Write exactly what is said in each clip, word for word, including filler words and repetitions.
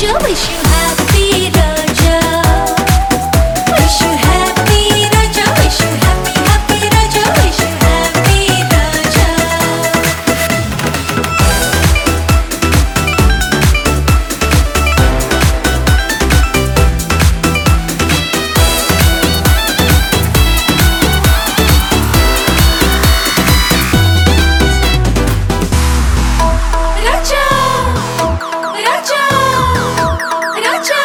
wish you happy Raja. Wish you happy Raja. Wish you happy happy Raja. Wish you happy Raja. Raja, Raja, Raja.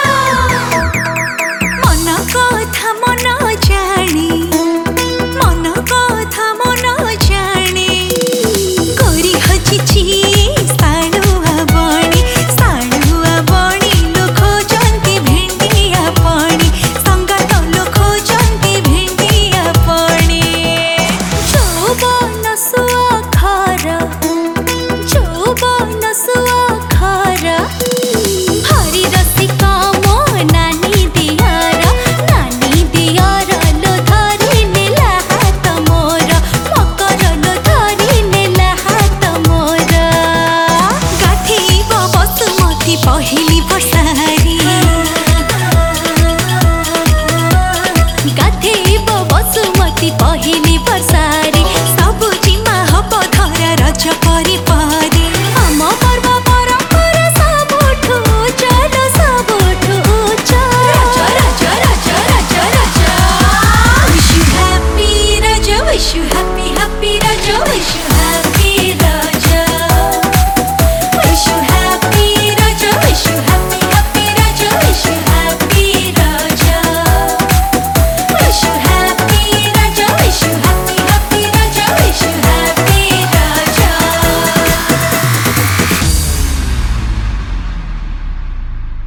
मन कथा मन जानी, मन कथा मन जानी, करी हजिछि सालुआ बणी, सालुआ बणी लोक खोजन्ति भेंडिया पानी, संगात लोक खोजन्ति भेंडिया पानी। यौवन सुअखर, यौवन सुअखर, हरि रसिका मो नानी दियार, नानी दियार लो धरि नेला हात मोर, मकर लो धरि नेला हात मोर। गाथेइब बसुमती पहिली बसारी, गाथेइब बसुमती पहिली